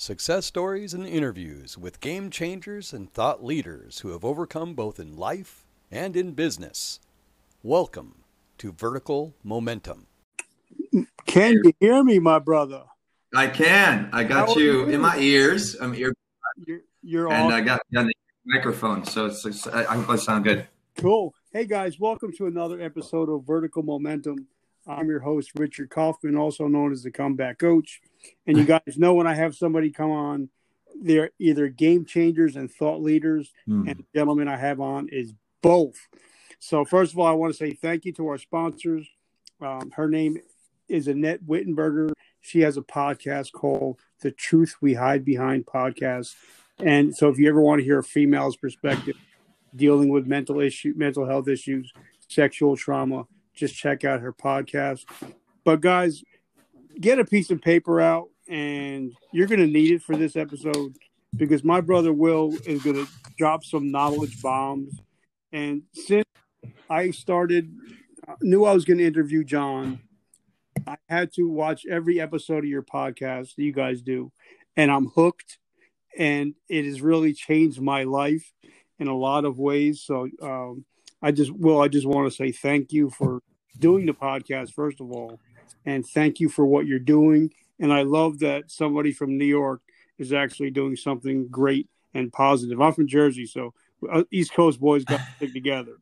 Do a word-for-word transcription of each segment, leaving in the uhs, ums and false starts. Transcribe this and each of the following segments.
Success stories and interviews with game changers and thought leaders who have overcome both in life and in business. Welcome to Vertical Momentum. Can you hear me, my brother? I can. I got How are you you? in my ears. I'm ear, You're, you're and awesome. I got you on the microphone, so it's, it's I, I hope I sound good. Cool. Hey, guys, welcome to another episode of Vertical Momentum. I'm your host, Richard Kaufman, also known as the Comeback Coach. And you guys know when I have somebody come on, they're either game changers and thought leaders. Hmm. And the gentleman I have on is both. So first of all, I want to say thank you to our sponsors. Um, her name is Annette Wittenberger. She has a podcast called The Truth We Hide Behind Podcast. And so if you ever want to hear a female's perspective dealing with mental issue, mental health issues, sexual trauma, just check out her podcast. But guys, get a piece of paper out, and you're going to need it for this episode because my brother Will is going to drop some knowledge bombs. And since I started, knew I was going to interview John, I had to watch every episode of your podcast that you guys do, and I'm hooked, and it has really changed my life in a lot of ways. So um, I just, Will, I just want to say thank you for doing the podcast, first of all, and thank you for what you're doing. And I love that somebody from New York is actually doing something great and positive. I'm from Jersey, so East Coast boys got to stick together.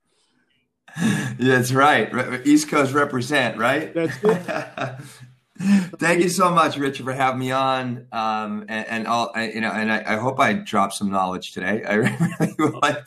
That's right. East Coast represent, right? That's it. Thank you so much, Richard, for having me on. Um, and, and I'll, I, you know, and I, I hope I drop some knowledge today. I really would like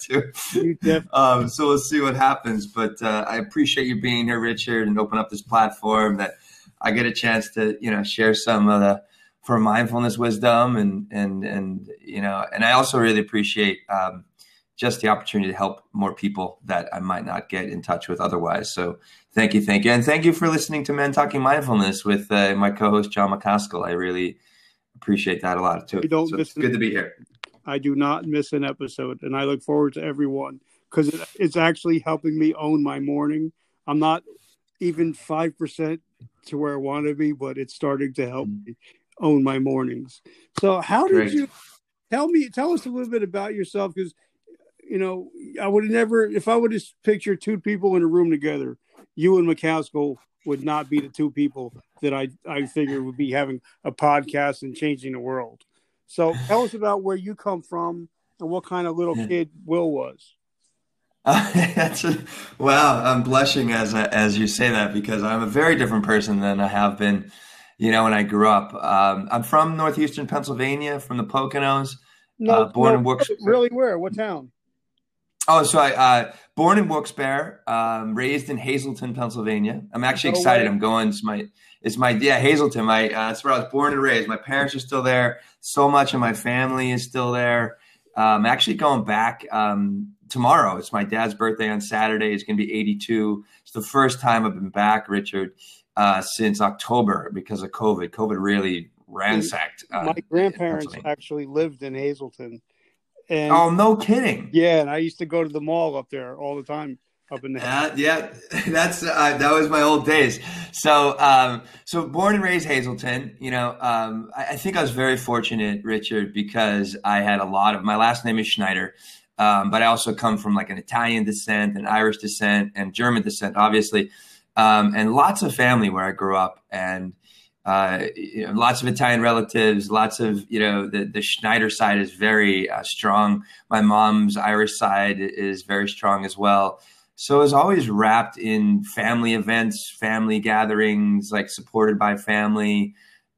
to. Um, so we'll see what happens. But uh, I appreciate you being here, Richard, and open up this platform that I get a chance to, you know, share some of the for mindfulness wisdom, and and and you know, and I also really appreciate um, just the opportunity to help more people that I might not get in touch with otherwise. So thank you, thank you. And thank you for listening to Men Talking Mindfulness with uh, my co-host, John McCaskill. I really appreciate that a lot, too. don't So miss it's good to be here. I do not miss an episode, and I look forward to everyone because it, it's actually helping me own my morning. I'm not even five percent to where I want to be, but it's starting to help me own my mornings. So how did Great. you tell me, tell us a little bit about yourself? Because, you know, I would have never, if I would have pictured two people in a room together, you and McCaskill would not be the two people that I, I figured would be having a podcast and changing the world. So tell us about where you come from and what kind of little kid Will was. Uh, that's a, wow, I'm blushing as I, as you say that because I'm a very different person than I have been, you know, when I grew up. Um, I'm from northeastern Pennsylvania, from the Poconos. No, uh, born no, in Wilkes- really where? What town? Oh, so I uh, born in Wilkes-Barre, um, raised in Hazleton, Pennsylvania. I'm actually No excited. way. I'm going. It's my, it's my yeah, Hazleton. My uh, that's where I was born and raised. My parents are still there. So much of my family is still there. I'm actually going back um, tomorrow. It's my dad's birthday on Saturday. He's going to be eighty-two. It's the first time I've been back, Richard, uh, since October because of COVID. COVID really ransacked. Uh, My grandparents actually lived in Hazleton. And oh, no kidding. Yeah, and I used to go to the mall up there all the time up in the uh, yeah, that's uh, that was my old days. So, um, so born and raised Hazleton. You know, um, I, I think I was very fortunate, Richard, because I had a lot of. My last name is Schneider, um, but I also come from like an Italian descent, an Irish descent, and German descent, obviously, um, and lots of family where I grew up, and uh, you know, lots of Italian relatives, lots of, you know, the, the Schneider side is very uh, strong. My mom's Irish side is very strong as well. So I was always wrapped in family events, family gatherings, like supported by family.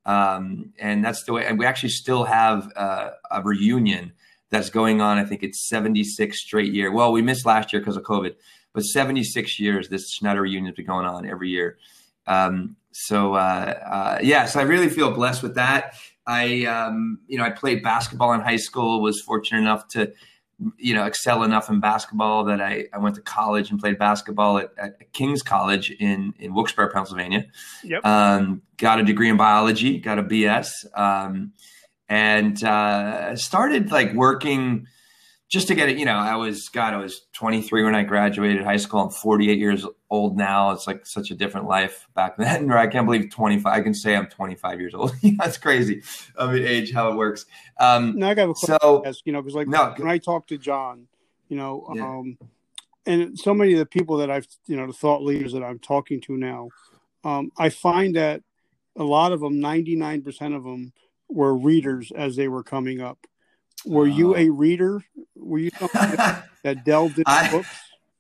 Um, and that's the way, and we actually still have uh, a reunion that's going on. I think it's seventy-six straight year. Well, we missed last year because of COVID, but seventy-six years, this Schneider reunion has been going on every year. Um, so, uh, uh, yeah, so I really feel blessed with that. I, um, you know, I played basketball in high school, was fortunate enough to, you know, excel enough in basketball that I, I went to college and played basketball at, at King's College in, in Wilkes-Barre, Pennsylvania. Yep. Um, got a degree in biology, got a B S, um, and, uh, started like working just to get it, you know, I was, God, I was twenty-three when I graduated high school. I'm forty-eight years old now. It's like such a different life back then. Or I can't believe twenty-five. I can say I'm twenty-five years old. That's crazy. I mean, age, how it works. Um, now I got a question. So, You know, because like no, when I talk to John, you know, Yeah. um, and so many of the people that I've, you know, the thought leaders that I'm talking to now, um, I find that a lot of them, ninety-nine percent of them, were readers as they were coming up. Were you a reader? Were you somebody that, that delved into I- books?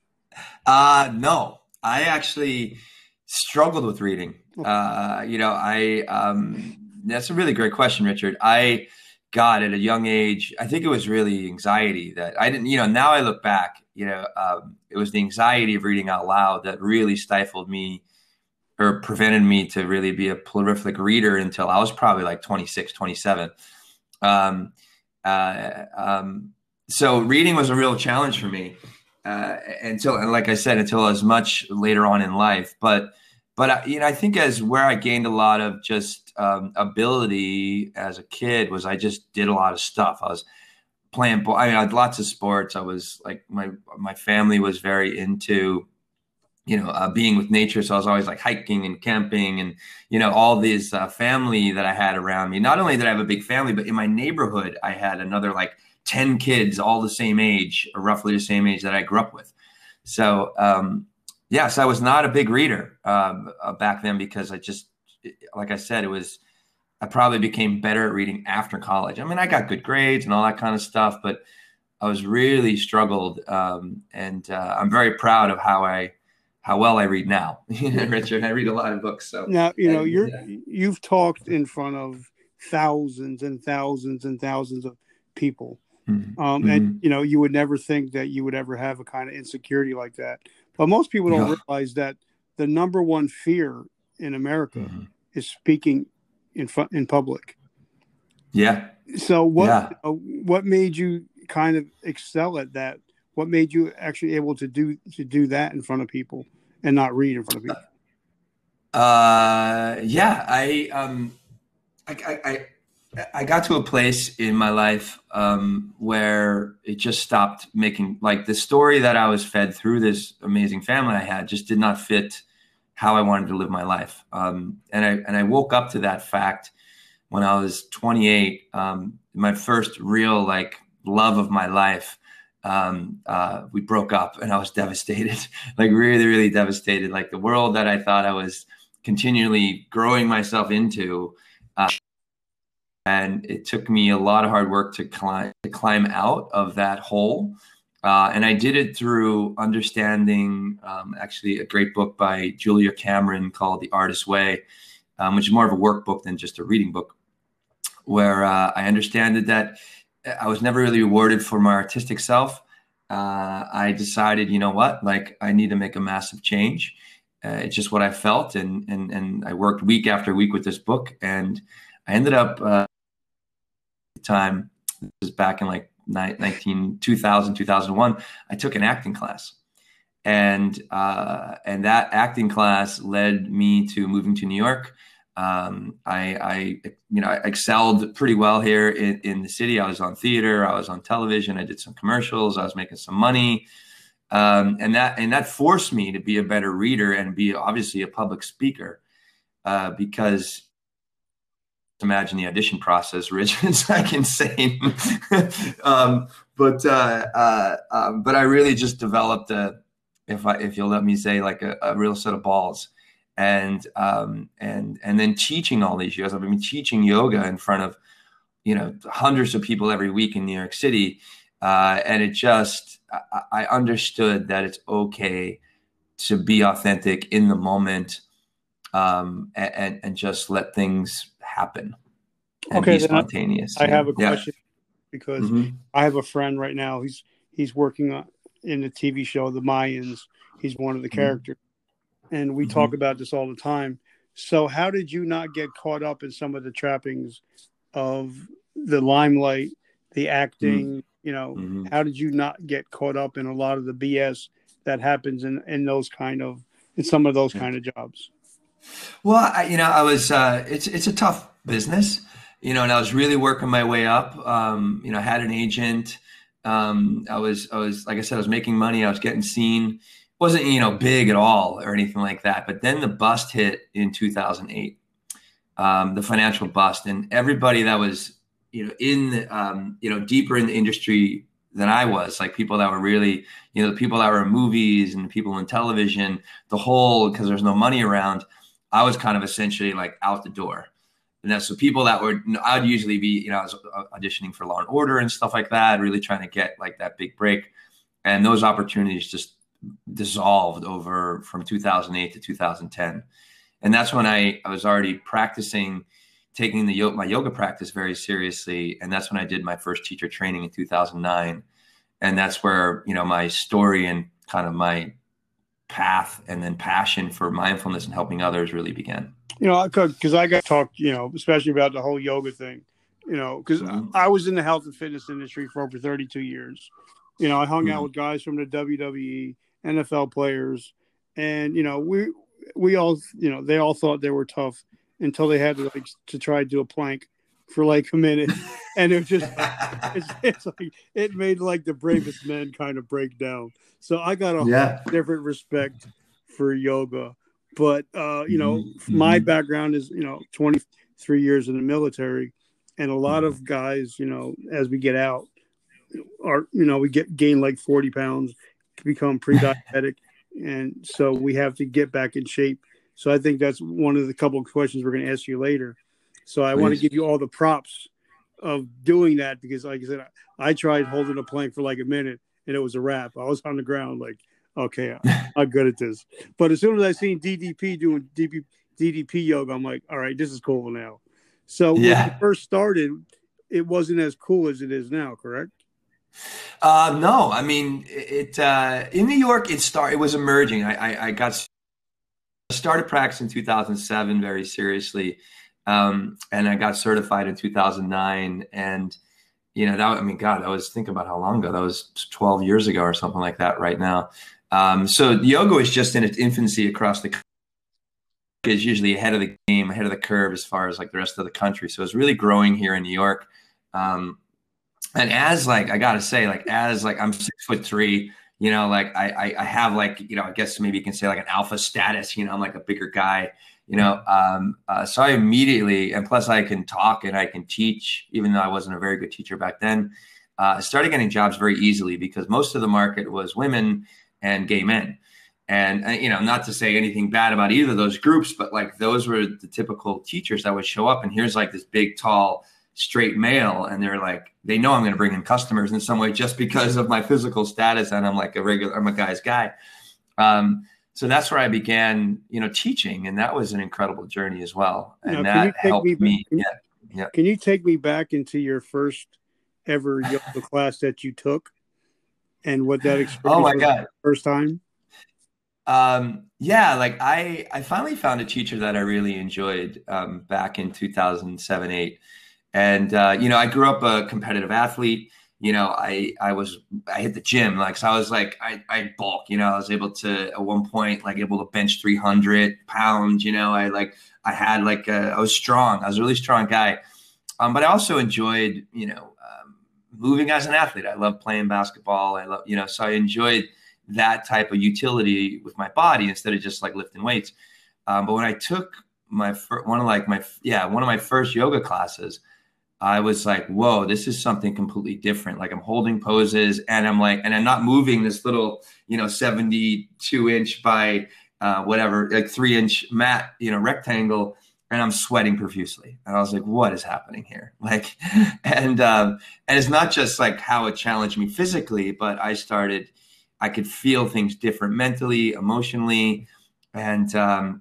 Uh, no, I actually struggled with reading. Uh, you know, I, um, that's a really great question, Richard. I got at a young age, I think it was really anxiety that I didn't, you know, now I look back, you know, um, it was the anxiety of reading out loud that really stifled me or prevented me to really be a prolific reader until I was probably like twenty-six, twenty-seven. Um, uh, um, so reading was a real challenge for me. Uh, until, and like I said, until as much later on in life, but, but I, you know, I think as where I gained a lot of just um, ability as a kid was I just did a lot of stuff. I was playing, I mean, I had lots of sports. I was like, my, my family was very into, you know, uh, being with nature. So I was always like hiking and camping and, you know, all this uh, family that I had around me. Not only did I have a big family, but in my neighborhood, I had another like ten kids, all the same age, or roughly the same age that I grew up with. So, um, yes, I was not a big reader um, uh, back then because I just, like I said, it was, I probably became better at reading after college. I mean, I got good grades and all that kind of stuff, but I was really struggled. Um, and uh, I'm very proud of how I, how well I read now. Richard, I read a lot of books. So Now, you know, and, you're, yeah. you've talked in front of thousands and thousands and thousands of people. Mm-hmm. Um, and, you know, you would never think that you would ever have a kind of insecurity like that. But most people don't Yeah. realize that the number one fear in America Mm-hmm. is speaking in fu- in public. Yeah. So what Yeah. uh, what made you kind of excel at that? What made you actually able to do to do that in front of people and not read in front of people? Uh, yeah, I, um, I, I, I I got to a place in my life um, where it just stopped making, like, the story that I was fed through this amazing family I had just did not fit how I wanted to live my life. Um, and I and I woke up to that fact when I was twenty-eight. Um, my first real like love of my life. Um, uh, we broke up, and I was devastated, like really, really devastated. Like the world that I thought I was continually growing myself into. Uh, And it took me a lot of hard work to climb to climb out of that hole. Uh, and I did it through understanding um, actually a great book by Julia Cameron called The Artist's Way, um, which is more of a workbook than just a reading book, where uh, I understood that I was never really rewarded for my artistic self. Uh, I decided, you know what, like I need to make a massive change. Uh, it's just what I felt. And, and, and I worked week after week with this book, and I ended up uh, time, this was back in like nineteen, two thousand, two thousand one, I took an acting class. And, uh, and that acting class led me to moving to New York. Um, I, I, you know, I excelled pretty well here in, in the city. I was on theater, I was on television, I did some commercials, I was making some money. Um, and that, and that forced me to be a better reader and be obviously a public speaker, uh, because imagine the audition process, Rich. It's like insane. um, but, uh, uh, um, but I really just developed a, if I, if you'll let me say, like a, a real set of balls. And, um, and, and then teaching all these years, I've been teaching yoga in front of, you know, hundreds of people every week in New York City. Uh, and it just, I, I understood that it's okay to be authentic in the moment, um, and, and just let things happen and Okay, be spontaneous. I, I have a Yeah. question because Mm-hmm. I have a friend right now. He's, he's working on, in the T V show, The Mayans. He's one of the Mhm. characters. And we Mhm. talk about this all the time. So how did you not get caught up in some of the trappings of the limelight, the acting, you know, Mhm. how did you not get caught up in a lot of the B S that happens in, in those kind of, in some of those kind of jobs? Well, I, you know, I was, uh, it's, it's a tough business, you know, and I was really working my way up. Um, you know, I had an agent, Um, I was, I was, like I said, I was making money. I was getting seen. Wasn't, you know, big at all or anything like that. But then the bust hit in two thousand eight, um, the financial bust, and everybody that was, you know, in, the, um, you know, deeper in the industry than I was, like people that were really, you know, the people that were in movies and people in television, the whole, because there's no money around, I was kind of essentially like out the door. And that's so people that were, I'd usually be, you know, I was auditioning for Law and Order and stuff like that, really trying to get like that big break. And those opportunities just dissolved over from two thousand eight to two thousand ten. And that's when I, I was already practicing, taking the my yoga practice very seriously. And that's when I did my first teacher training in two thousand nine. And that's where, you know, my story and kind of my path and then passion for mindfulness and helping others really began. You know, because I got talked, you know, especially about the whole yoga thing, you know, because mm-hmm. I was in the health and fitness industry for over thirty-two years. You know, I hung mm-hmm. out with guys from the W W E, N F L players, and, you know, we, we all, you know, they all thought they were tough until they had to, like, to try to do a plank for like a minute. And it was just, it's, it's like, it made like the bravest men kind of break down. So I got a yeah. different respect for yoga. But, uh, you know, mm-hmm. my background is, you know, twenty-three years in the military. And a lot of guys, you know, as we get out, are, you know, we get gain like forty pounds, become pre-diabetic. And so we have to get back in shape. So I think that's one of the couple of questions we're going to ask you later. So I Please. want to give you all the props of doing that, because like I said, I, I tried holding a plank for like a minute and it was a wrap. I was on the ground like, okay, I'm good at this. But as soon as I seen D D P doing D D P yoga, I'm like, all right, this is cool now. So yeah. when you first started, it wasn't as cool as it is now, correct? Uh, no, I mean, it, uh, in New York, it started, it was emerging. I, I, I got started practicing in two thousand seven very seriously. Um, and I got certified in two thousand nine. And, you know, that, I mean, God, I was thinking about how long ago. That was twelve years ago or something like that right now. Um, so yoga is just in its infancy across the country. It's usually ahead of the game, ahead of the curve as far as like the rest of the country. So it's really growing here in New York. Um, and as like, I gotta say, like, as like, I'm six foot three, you know, like I, I, I have like, you know, I guess maybe you can say like an alpha status, you know, I'm like a bigger guy, you know, um, uh, so I immediately, and plus I can talk and I can teach, even though I wasn't a very good teacher back then, uh, I started getting jobs very easily because most of the market was women and gay men. And, uh, you know, not to say anything bad about either of those groups, but like those were the typical teachers that would show up. And here's like this big, tall, straight male. And they're like, they know I'm going to bring in customers in some way just because of my physical status. And I'm like a regular, I'm a guy's guy. Um, so that's where I began, you know, teaching. And that was an incredible journey as well. And now, that helped me. me. Can, yeah. yeah. Can you take me back into your first ever yoga class that you took and what that experience oh my was God. the first time? Um, yeah, like I, I finally found a teacher that I really enjoyed, um, back in two thousand seven, eight. And, uh, you know, I grew up a competitive athlete, you know, I, I was, I hit the gym, like, so I was like, I, I bulk, you know, I was able to, at one point, like able to bench three hundred pounds, you know, I like, I had like, a, I was strong. I was a really strong guy. Um, but I also enjoyed, you know, um, moving as an athlete. I love playing basketball. I love, you know, so I enjoyed that type of utility with my body instead of just like lifting weights. Um, but when I took my fir- one of like my yeah one of my first yoga classes, I was like, whoa, this is something completely different. Like I'm holding poses and I'm like, and I'm not moving this little, you know, seventy-two inch by uh, whatever, like three inch mat, you know, rectangle. And I'm sweating profusely. And I was like, what is happening here? Like, and, um, and it's not just like how it challenged me physically, but I started, I could feel things different mentally, emotionally. And, um,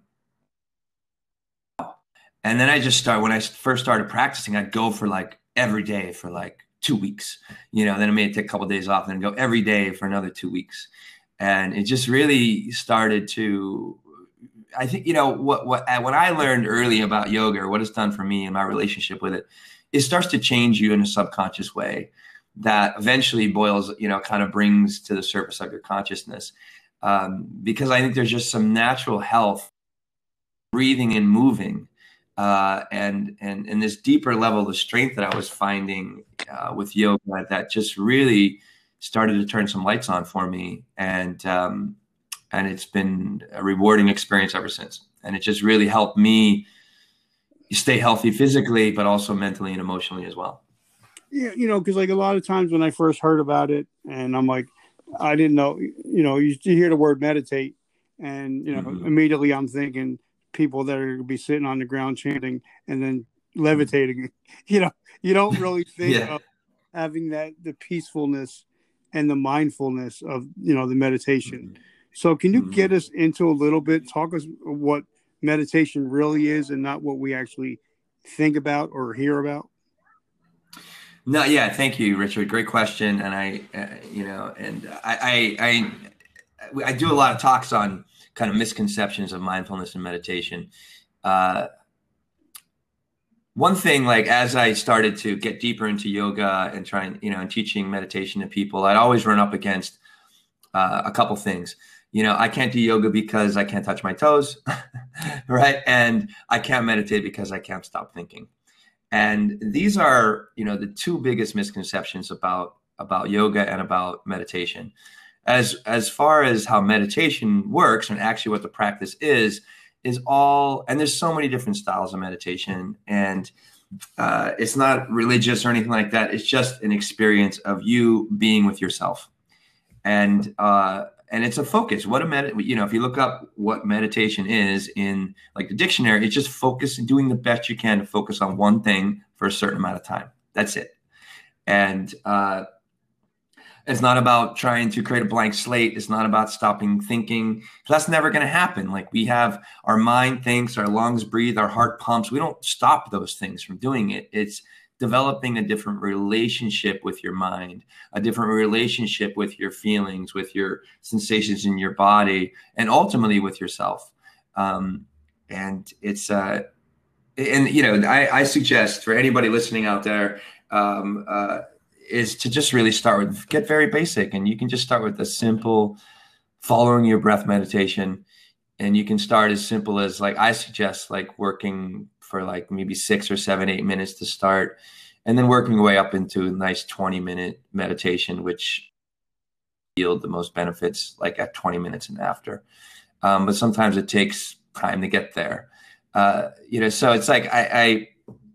and then I just started, when I first started practicing, I'd go for like every day for like two weeks, you know, then I may take a couple of days off and then go every day for another two weeks. And it just really started to, I think, you know, what, what, what I learned early about yoga, or what it's done for me and my relationship with it, it starts to change you in a subconscious way that eventually boils, you know, kind of brings to the surface of your consciousness. Um, because I think there's just some natural health, breathing and moving, uh, and, and, and this deeper level of strength that I was finding uh, with yoga that just really started to turn some lights on for me. And, um, and it's been a rewarding experience ever since. And it just really helped me stay healthy physically, but also mentally and emotionally as well. Yeah, you know, because like a lot of times when I first heard about it, and I'm like, I didn't know, you know, you hear the word meditate, and you know, mm-hmm. immediately I'm thinking people that are going to be sitting on the ground chanting and then levitating. You know, you don't really think yeah. of having that the peacefulness and the mindfulness of, you know, the meditation. Mm-hmm. So can you mm-hmm. get us into a little bit, talk us what meditation really is and not what we actually think about or hear about? No, yeah, thank you, Richard. Great question. And I, uh, you know, and I, I, I, I do a lot of talks on kind of misconceptions of mindfulness and meditation. Uh, one thing, like as I started to get deeper into yoga and trying, you know, and teaching meditation to people, I'd always run up against uh, a couple things. You know, I can't do yoga because I can't touch my toes, right? And I can't meditate because I can't stop thinking. And these are, you know, the two biggest misconceptions about about yoga and about meditation. As as far as how meditation works and actually what the practice is, is all, and there's so many different styles of meditation, and uh, it's not religious or anything like that. It's just an experience of you being with yourself, and uh, and it's a focus. What a med, you know, if you look up what meditation is in like the dictionary, it's just focus and doing the best you can to focus on one thing for a certain amount of time. That's it. And uh, it's not about trying to create a blank slate. It's not about stopping thinking. That's never going to happen. Like we have our mind thinks, our lungs breathe, our heart pumps. We don't stop those things from doing it. It's developing a different relationship with your mind, a different relationship with your feelings, with your sensations in your body, and ultimately with yourself. Um, and it's, uh, and you know, I, I suggest for anybody listening out there, um, uh, is to just really start with, get very basic. And you can just start with a simple following your breath meditation. And you can start as simple as, like, I suggest like working for like maybe six or seven, eight minutes to start, and then working your way up into a nice twenty minute meditation, which yield the most benefits like at twenty minutes and after. Um, but sometimes it takes time to get there. Uh, you know, so it's like, I, I,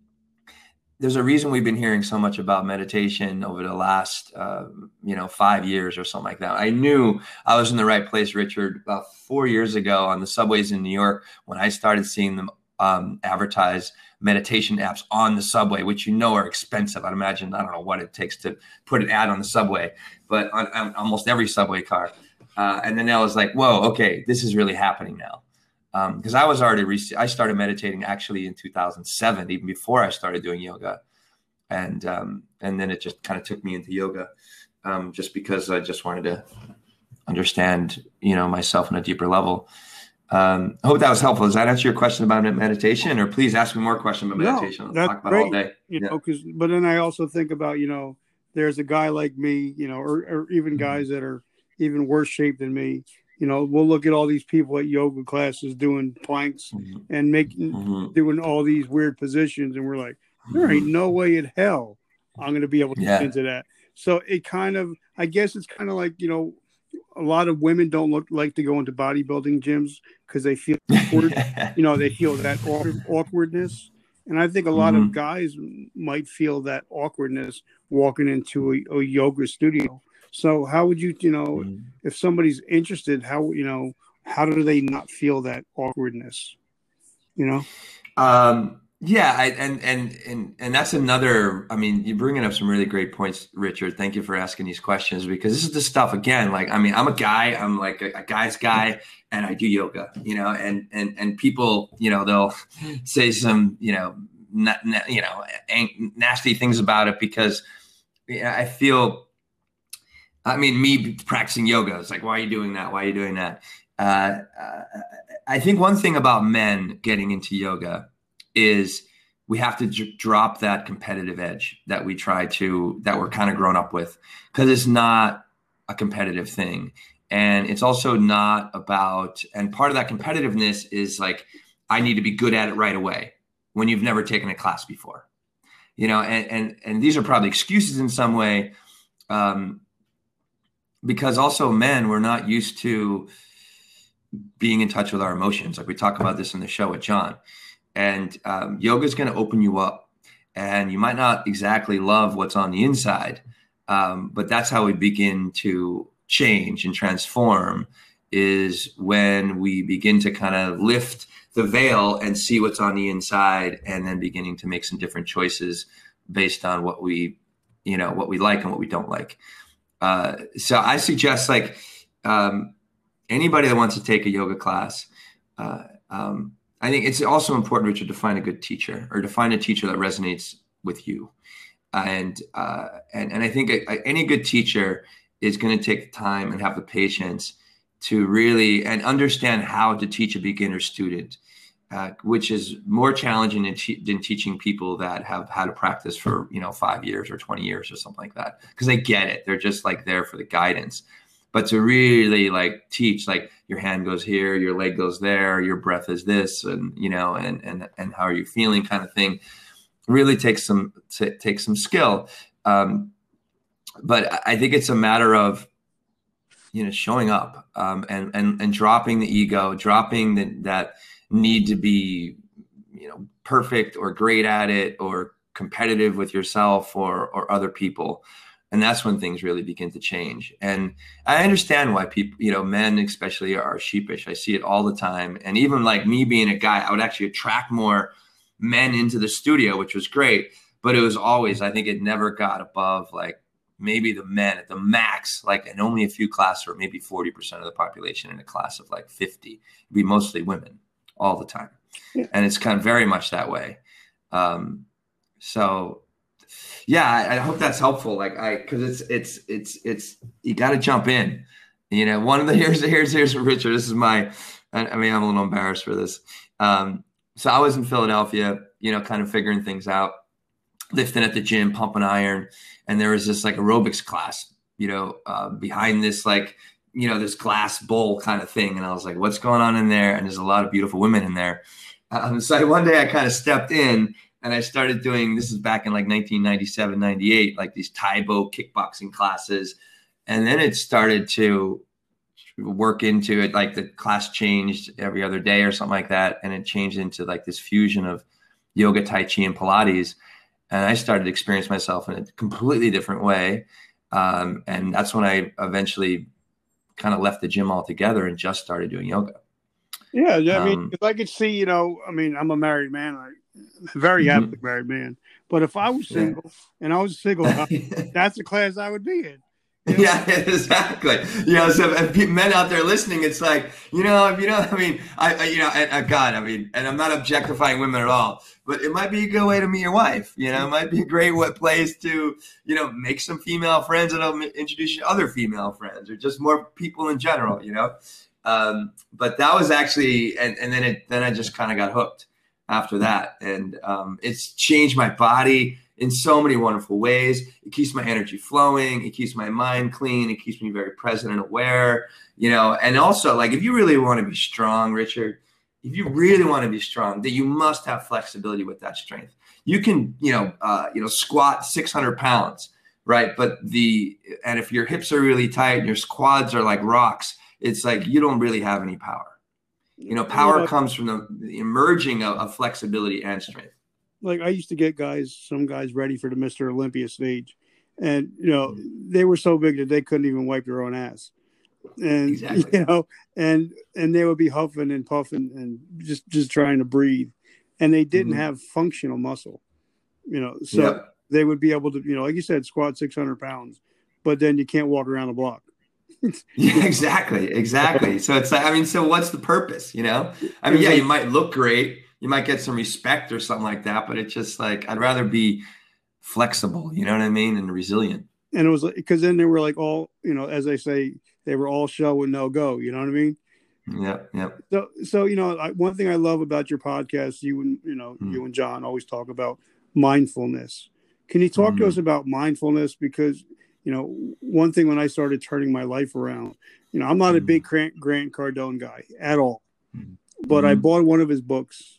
there's a reason we've been hearing so much about meditation over the last, uh, you know, five years or something like that. I knew I was in the right place, Richard, about four years ago on the subways in New York when I started seeing them um, advertise meditation apps on the subway, which you know are expensive. I'd imagine, I don't know what it takes to put an ad on the subway, but on, on almost every subway car. Uh, and then I was like, whoa, okay, this is really happening now. Because um, I was already, re- I started meditating actually in two thousand seven, even before I started doing yoga. And um, and then it just kind of took me into yoga um, just because I just wanted to understand, you know, myself on a deeper level. Um, I hope that was helpful. Does that answer your question about meditation? Or please ask me more questions about meditation. No, I'll that's talk about great. it all day. You yeah. know, because, but then I also think about, you know, there's a guy like me, you know, or, or even guys mm-hmm. that are even worse shape than me. You know, we'll look at all these people at yoga classes doing planks mm-hmm. and making, mm-hmm. doing all these weird positions. And we're like, there ain't no way in hell I'm going to be able to yeah. get into that. So it kind of, I guess it's kind of like, you know, a lot of women don't look like to go into bodybuilding gyms because they feel awkward. You know, they feel that awkwardness. And I think a lot mm-hmm. of guys might feel that awkwardness walking into a, a yoga studio. So how would you, you know, mm-hmm. if somebody's interested, how, you know, how do they not feel that awkwardness, you know? Um, yeah. I, and, and, and, and that's another, I mean, you're bringing up some really great points, Richard. Thank you for asking these questions, because this is the stuff, again, like, I mean, I'm a guy, I'm like a, a guy's guy, and I do yoga, you know, and, and, and people, you know, they'll say some, you know, not, you know, nasty things about it because I feel, I mean, me practicing yoga, it's like, why are you doing that? Why are you doing that? Uh, uh, I think one thing about men getting into yoga is we have to j- drop that competitive edge that we try to, that we're kind of grown up with, because it's not a competitive thing. And it's also not about, and part of that competitiveness is like, I need to be good at it right away when you've never taken a class before, you know, and, and, and these are probably excuses in some way. Um, because also men, we're not used to being in touch with our emotions. Like we talk about this in the show with John, and um, yoga is going to open you up, and you might not exactly love what's on the inside, um, but that's how we begin to change and transform, is when we begin to kind of lift the veil and see what's on the inside, and then beginning to make some different choices based on what we, you know, what we like and what we don't like. Uh, so I suggest, like, um, anybody that wants to take a yoga class, uh, um, I think it's also important, Richard, to find a good teacher, or to find a teacher that resonates with you. And, uh, and, and I think a, a, any good teacher is going to take the time and have the patience to really, and understand how to teach a beginner student, uh, which is more challenging than, te- than teaching people that have had to practice for, you know, five years or twenty years or something like that. Because they get it. They're just like there for the guidance. But to really like teach, like your hand goes here, your leg goes there, your breath is this, and, you know, and, and, and how are you feeling kind of thing, really takes some, t- takes some skill. Um, but I think it's a matter of, you know, showing up, um, and, and, and dropping the ego, dropping the, that need to be, you know, perfect or great at it or competitive with yourself or, or other people. And that's when things really begin to change. And I understand why people, you know, men especially, are sheepish. I see it all the time. And even like me being a guy, I would actually attract more men into the studio, which was great. But it was always, I think it never got above like maybe the men at the max, like, and only a few classes, or maybe forty percent of the population in a class of like fifty. It'd be mostly women all the time. Yeah. And it's kind of very much that way. Um, so yeah, I, I hope that's helpful. Like I, cause it's, it's, it's, it's, you got to jump in, you know, one of the, here's, here's, here's Richard. This is my, I mean, I'm a little embarrassed for this. Um, so I was in Philadelphia, you know, kind of figuring things out, lifting at the gym, pumping iron. And there was this like aerobics class, you know, uh, behind this, like, you know, this glass bowl kind of thing. And I was like, what's going on in there? And there's a lot of beautiful women in there. Um, so one day I kind of stepped in and I started doing, this is back in like nineteen ninety-seven, ninety-eight, like these Taibo kickboxing classes. And then it started to work into it. Like the class changed every other day or something like that. And it changed into like this fusion of yoga, Tai Chi, and Pilates. And I started to experience myself in a completely different way. Um, and that's when I eventually kind of left the gym altogether and just started doing yoga. Yeah. I mean, um, if I could see, you know, I mean, I'm a married man, I, very mm-hmm. happily married man. But if I was single yeah. and I was a single guy, that's the class I would be in. You know? Yeah, exactly. You know, so if men out there listening, it's like, you know, if you know, I mean, I, I you know, and, uh, God, I mean, and I'm not objectifying women at all, but it might be a good way to meet your wife. You know, it might be a great place to, you know, make some female friends and I'll introduce you to other female friends or just more people in general, you know. Um, but that was actually, and, and then it, then I just kind of got hooked after that. And um, it's changed my body in so many wonderful ways. It keeps my energy flowing. It keeps my mind clean. It keeps me very present and aware, you know. And also, like, if you really want to be strong, Richard, if you really want to be strong, that you must have flexibility with that strength. You can, you know, uh, you know, squat six hundred pounds, right? But the, and if your hips are really tight and your quads are like rocks, it's like you don't really have any power. You know, power comes from the, the emerging of, of flexibility and strength. Like I used to get guys, some guys ready for the Mister Olympia stage. And, you know, mm-hmm. they were so big that they couldn't even wipe their own ass. And, exactly. you know, and, and they would be huffing and puffing and just, just trying to breathe. And they didn't mm-hmm. have functional muscle, you know, so yep. they would be able to, you know, like you said, squat six hundred pounds, but then you can't walk around the block. Yeah, exactly. Exactly. So it's like, I mean, so what's the purpose, you know? I mean, yeah, you might look great. You might get some respect or something like that, but it's just like, I'd rather be flexible, you know what I mean? And resilient. And it was like, because then they were like all, you know, as they say, they were all show and no go, you know what I mean? Yeah. Yeah. So, so, you know, I, one thing I love about your podcast, you and, you know, mm. you and John always talk about mindfulness. Can you talk mm. to us about mindfulness? Because, you know, one thing when I started turning my life around, you know, I'm not mm. a big Grant, Grant Cardone guy at all, mm. but mm. I bought one of his books.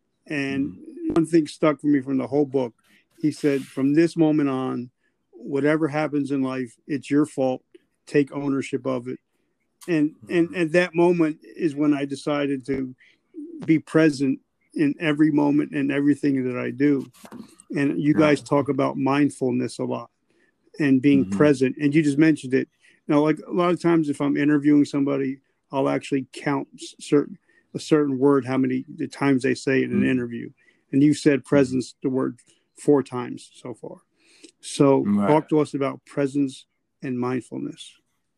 And mm. one thing stuck for me from the whole book. He said, from this moment on, whatever happens in life, it's your fault take ownership of it. And and at that moment is when I decided to be present in every moment and everything that I do. And you guys talk about mindfulness a lot and being Mm-hmm. present. And you just mentioned it. Now, like a lot of times if I'm interviewing somebody, I'll actually count certain a certain word, how many the times they say it in an Mm-hmm. interview. And you said presence, the word four times so far. So Right. talk to us about presence and mindfulness.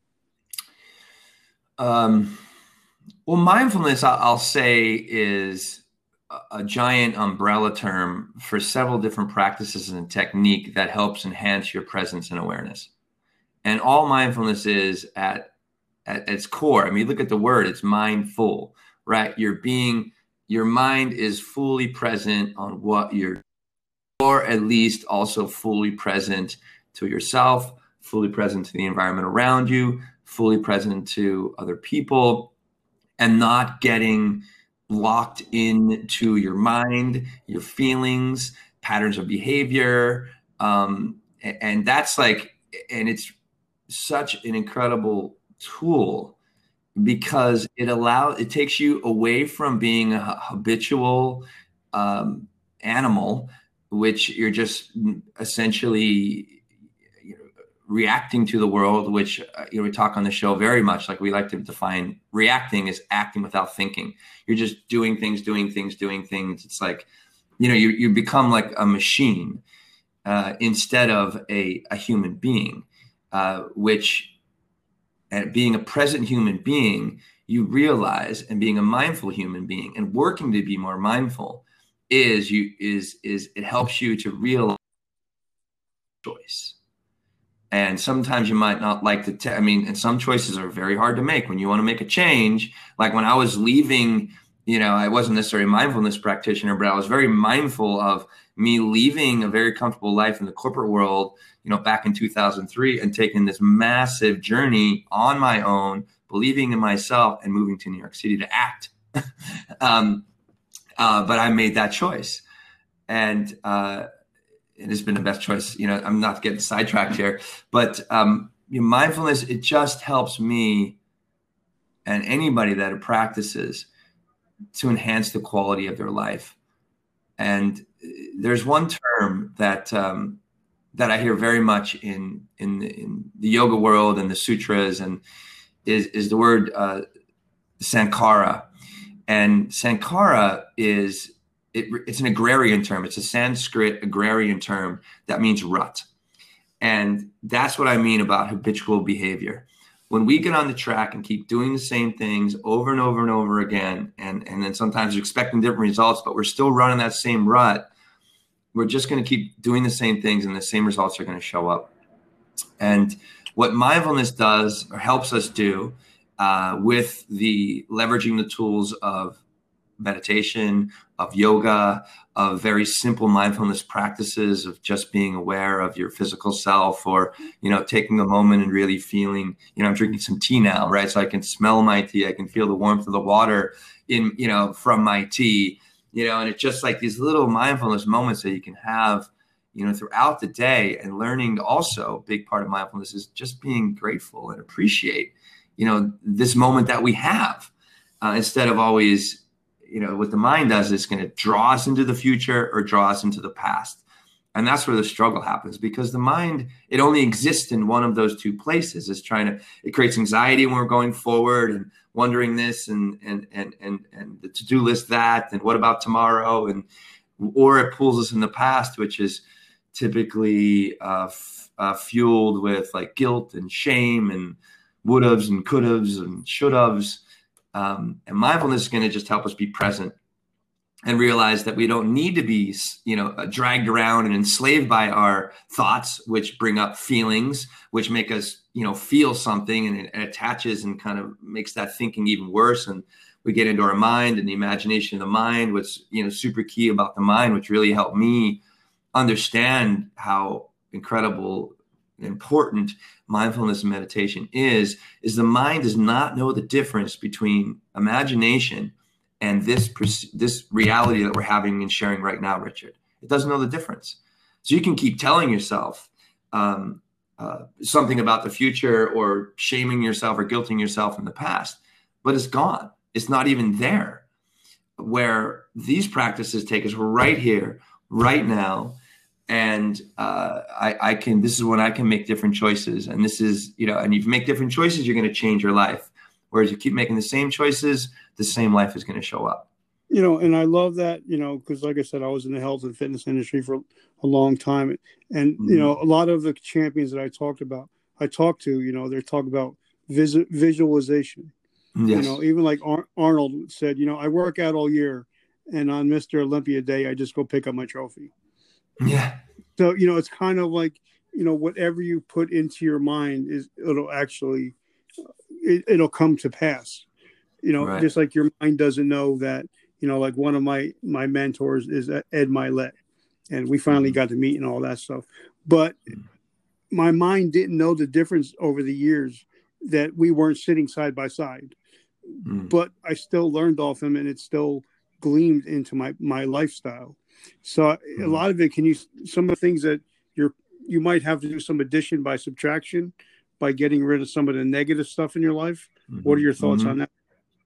Um, well, mindfulness, I- I'll say, is a, a giant umbrella term for several different practices and technique that helps enhance your presence and awareness. And all mindfulness is at, at its core. I mean, look at the word, it's mindful, right? You're being, your mind is fully present on what you're, or at least also fully present to yourself, fully present to the environment around you, fully present to other people, and not getting locked into your mind, your feelings, patterns of behavior. Um, and that's like, and it's such an incredible tool because it allows, it takes you away from being a habitual um, animal, which you're just essentially reacting to the world, which uh, you know we talk on the show very much. Like we like to define reacting as acting without thinking. You're just doing things, doing things, doing things. It's like, you know, you you become like a machine uh, instead of a a human being. Uh, which, and being a present human being, you realize, and being a mindful human being, and working to be more mindful, is you is is it helps you to realize choice. And sometimes you might not like to, t- I mean, and some choices are very hard to make when you want to make a change. Like when I was leaving, you know, I wasn't necessarily a mindfulness practitioner, but I was very mindful of me leaving a very comfortable life in the corporate world, you know, back in two thousand three and taking this massive journey on my own, believing in myself and moving to New York City to act. um, uh, but I made that choice. And, uh, it has been the best choice. You know, I'm not getting sidetracked here, but um, mindfulness, it just helps me and anybody that it practices to enhance the quality of their life. And there's one term that um, that I hear very much in in the, in the yoga world and the sutras, and is is the word uh, sankhara. And sankhara is It, it's an agrarian term. It's a Sanskrit agrarian term that means rut. And that's what I mean about habitual behavior. When we get on the track and keep doing the same things over and over and over again, and, and then sometimes we're expecting different results, but we're still running that same rut, we're just going to keep doing the same things and the same results are going to show up. And what mindfulness does or helps us do uh, with the leveraging the tools of meditation, of yoga, of very simple mindfulness practices of just being aware of your physical self, or, you know, taking a moment and really feeling, you know, I'm drinking some tea now, right? So I can smell my tea. I can feel the warmth of the water in, you know, from my tea, you know, and it's just like these little mindfulness moments that you can have, you know, throughout the day. And learning also, a big part of mindfulness is just being grateful and appreciate, you know, this moment that we have uh, instead of always, you know, what the mind does is going to draw us into the future or draw us into the past. And that's where the struggle happens, because the mind, it only exists in one of those two places. It's trying to, it creates anxiety when we're going forward and wondering this and, and, and, and, and the to-do list that, and what about tomorrow? And, or it pulls us in the past, which is typically uh, f- uh, fueled with like guilt and shame and would-haves and could-haves and should-haves. Um, and mindfulness is going to just help us be present and realize that we don't need to be, you know, dragged around and enslaved by our thoughts, which bring up feelings, which make us, you know, feel something, and it attaches and kind of makes that thinking even worse. And we get into our mind and the imagination of the mind, which, you know, super key about the mind, which really helped me understand how incredible important mindfulness and meditation is, is the mind does not know the difference between imagination and this, this reality that we're having and sharing right now, Richard. It doesn't know the difference. So you can keep telling yourself, um, uh, something about the future or shaming yourself or guilting yourself in the past, but it's gone. It's not even there. Where these practices take us right here, right now. And uh, I, I can, this is when I can make different choices. And this is, you know, and if you make different choices, you're going to change your life. Whereas you keep making the same choices, the same life is going to show up. You know, and I love that, you know, because like I said, I was in the health and fitness industry for a long time. And, mm-hmm. you know, a lot of the champions that I talked about, I talked to, you know, they're talking about vis- visualization. Yes. You know, even like Ar- Arnold said, you know, I work out all year and on Mister Olympia Day, I just go pick up my trophy. Yeah. So, you know, it's kind of like, you know, whatever you put into your mind is, it'll actually, it, it'll come to pass. You know, right. Just like your mind doesn't know that, you know, like one of my, my mentors is Ed Milet, and we finally mm-hmm. got to meet and all that stuff. But my mind didn't know the difference over the years that we weren't sitting side by side. Mm. But I still learned off him, and it still gleamed into my, my lifestyle. So mm. a lot of it, can you, some of the things that you're, you might have to do some addition by subtraction by getting rid of some of the negative stuff in your life. Mm-hmm. What are your thoughts mm-hmm. on that?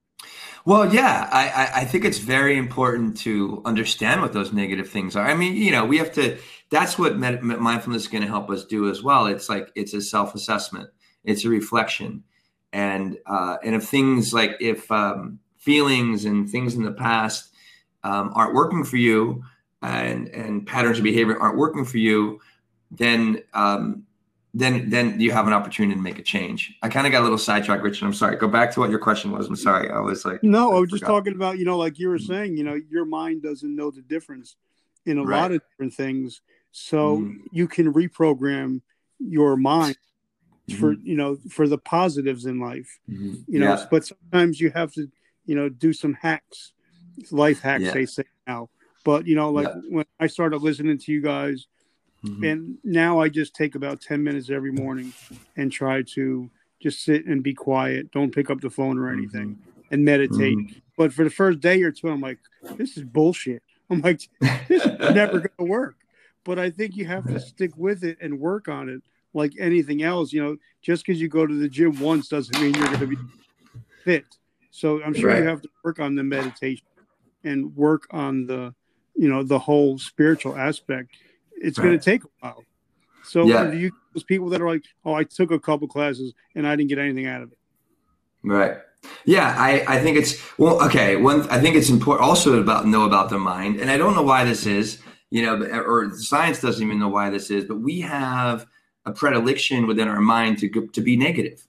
Well, yeah, I, I think it's very important to understand what those negative things are. I mean, you know, we have to, that's what med- mindfulness is going to help us do as well. It's like, it's a self-assessment. It's a reflection. And, uh, and if things like, if um, feelings and things in the past um, aren't working for you, and, and patterns of behavior aren't working for you, then, um, then, then you have an opportunity to make a change. I kind of got a little sidetracked, Richard. I'm sorry. Go back to what your question was. I'm sorry. I was like, no, I, I was forgot. just talking about, you know, like you were saying, you know, your mind doesn't know the difference in a right. lot of different things. So mm-hmm. you can reprogram your mind for, you know, for the positives in life, mm-hmm. you know, yeah. but sometimes you have to, you know, do some hacks, life hacks, yeah. they say now. But, you know, like yeah. when I started listening to you guys, mm-hmm. and now I just take about ten minutes every morning and try to just sit and be quiet. Don't pick up the phone or anything mm-hmm. and meditate. Mm-hmm. But for the first day or two, I'm like, this is bullshit. I'm like, this is never going to work. But I think you have to stick with it and work on it. Like anything else, you know, just because you go to the gym once doesn't mean you're going to be fit. So I'm sure right. you have to work on the meditation and work on the, you know, the whole spiritual aspect. It's right. going to take a while. So yeah. you those people that are like, oh, I took a couple classes and I didn't get anything out of it. Right. Yeah, I, I think it's, well, okay. One, I think it's important also about know about the mind. And I don't know why this is, you know, or science doesn't even know why this is, but we have a predilection within our mind to to be negative,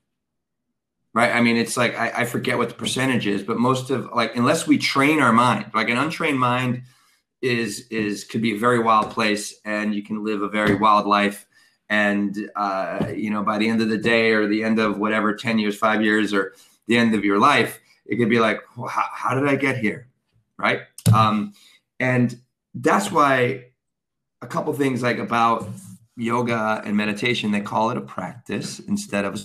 right? I mean, it's like, I, I forget what the percentage is, but most of like, unless we train our mind, like an untrained mind is, is, could be a very wild place, and you can live a very wild life. And, uh, you know, by the end of the day or the end of whatever, ten years, five years, or the end of your life, it could be like, well, how, how did I get here? Right. Um, and that's why a couple things like about yoga and meditation, they call it a practice instead of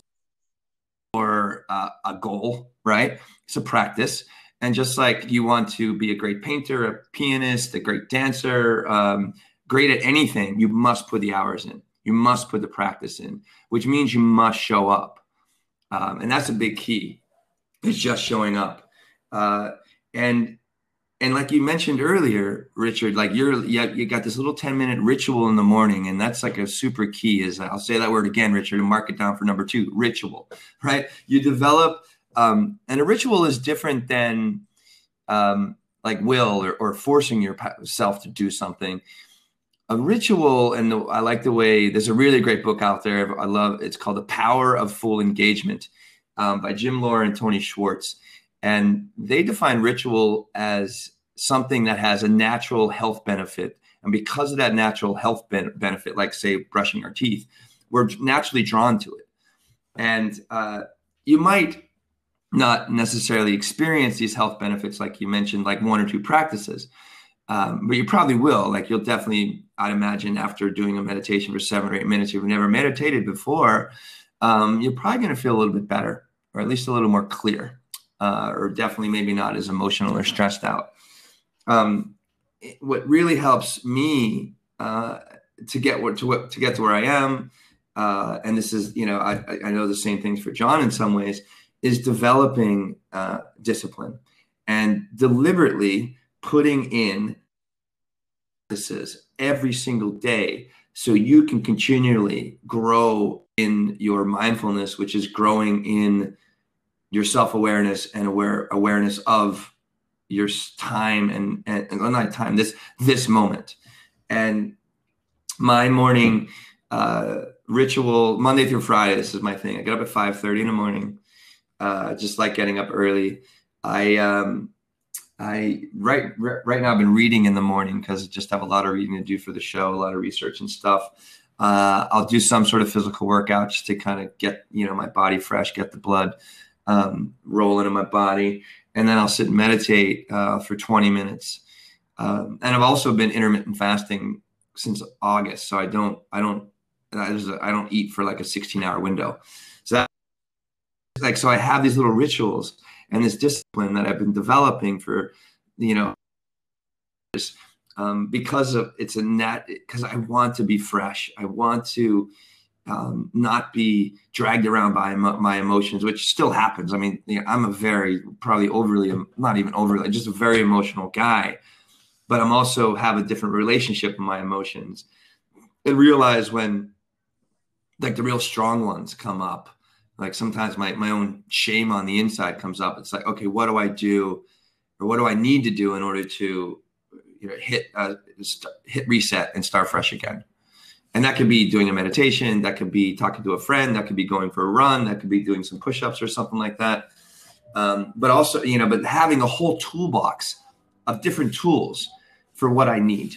or uh, a goal, right? It's a practice. And just like you want to be a great painter, a pianist, a great dancer, um, great at anything, you must put the hours in. You must put the practice in, which means you must show up. Um, and that's a big key. It's just showing up. Uh, and And like you mentioned earlier, Richard, like you're, you, you got this little ten minute ritual in the morning. And that's like a super key is, I'll say that word again, Richard, and mark it down for number two, ritual, right? You develop, um, and a ritual is different than um, like will or, or forcing yourself to do something. A ritual, and the, I like the way, there's a really great book out there. I love, it's called The Power of Full Engagement um, by Jim Loehr and Tony Schwartz. And they define ritual as something that has a natural health benefit. And because of that natural health ben- benefit, like say brushing our teeth, we're naturally drawn to it. And uh, you might not necessarily experience these health benefits, like you mentioned, like one or two practices, um, but you probably will. Like you'll definitely, I'd imagine after doing a meditation for seven or eight minutes, if you've never meditated before, um, you're probably going to feel a little bit better, or at least a little more clear. Uh, or definitely maybe not as emotional or stressed out. Um, what really helps me uh, to get where, to what, to get to where I am uh, and this is, you know, I, I know the same things for John in some ways, is developing uh, discipline and deliberately putting in practices every single day so you can continually grow in your mindfulness, which is growing in your self-awareness and aware awareness of your time and, and, and not time, this, this moment. And my morning uh, ritual, Monday through Friday, this is my thing. I get up at five thirty in the morning, uh, just like getting up early. I, um, I right right now I've been reading in the morning because I just have a lot of reading to do for the show, a lot of research and stuff. Uh, I'll do some sort of physical workout just to kind of get, you know, my body fresh, get the blood um, rolling in my body. And then I'll sit and meditate uh, for twenty minutes. Um, and I've also been intermittent fasting since August. So I don't, I don't, I don't eat for like a sixteen hour window. So that, like, so I have these little rituals and this discipline that I've been developing for, you know, um, because of it's a net, because I want to be fresh. I want to um, not be dragged around by my, my emotions, which still happens. I mean, you know, I'm a very, probably overly, not even overly, just a very emotional guy, but I'm also have a different relationship with my emotions and realize when like the real strong ones come up. Like sometimes my, my own shame on the inside comes up. It's like, okay, what do I do or what do I need to do in order to, you know, hit, uh, st- hit reset and start fresh again? And that could be doing a meditation. That could be talking to a friend. That could be going for a run. That could be doing some push-ups or something like that. Um, but also, you know, but having a whole toolbox of different tools for what I need.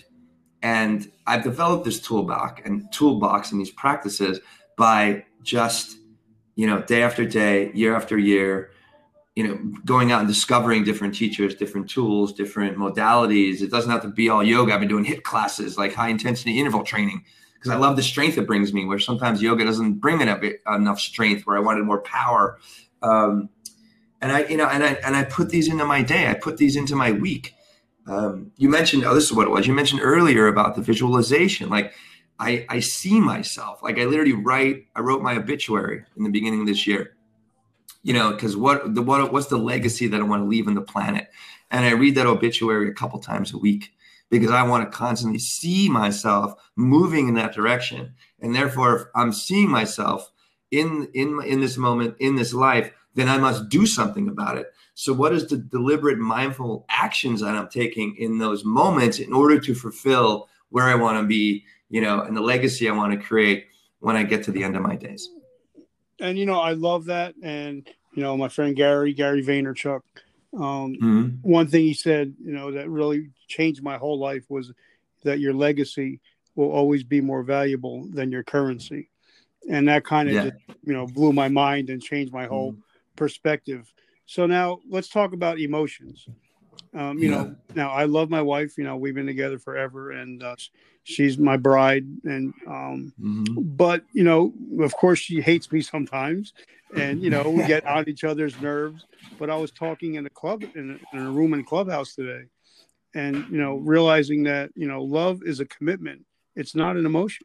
And I've developed this toolbox and toolbox and these practices by just, you know, day after day, year after year, you know, going out and discovering different teachers, different tools, different modalities. It doesn't have to be all yoga. I've been doing HIIT classes, like high intensity interval training, because I love the strength it brings me, where sometimes yoga doesn't bring enough, enough strength, where I wanted more power. Um, and I, you know, and I, and I put these into my day. I put these into my week. Um, you mentioned, oh, this is what it was. You mentioned earlier about the visualization. Like I, I see myself, like I literally write, I wrote my obituary in the beginning of this year, you know, because what the, what, what's the legacy that I want to leave on the planet? And I read that obituary a couple times a week because I want to constantly see myself moving in that direction. And therefore, if I'm seeing myself in, in, in this moment, in this life, then I must do something about it. So what is the deliberate, mindful actions that I'm taking in those moments in order to fulfill where I want to be, you know, and the legacy I want to create when I get to the end of my days? And, you know, I love that. And, you know, my friend Gary, Gary Vaynerchuk, um, Mm-hmm. one thing he said, you know, that really changed my whole life was that your legacy will always be more valuable than your currency. And that kind of Yeah. just, you know, blew my mind and changed my whole Mm-hmm. perspective. So now let's talk about emotions. Um, you Yeah. know, now I love my wife, you know, we've been together forever and uh, she's my bride. And, um, Mm-hmm. but, you know, of course she hates me sometimes and, you know, we get on each other's nerves. But I was talking in a club, in a, in a room in Clubhouse today and, you know, realizing that, you know, love is a commitment. It's not an emotion.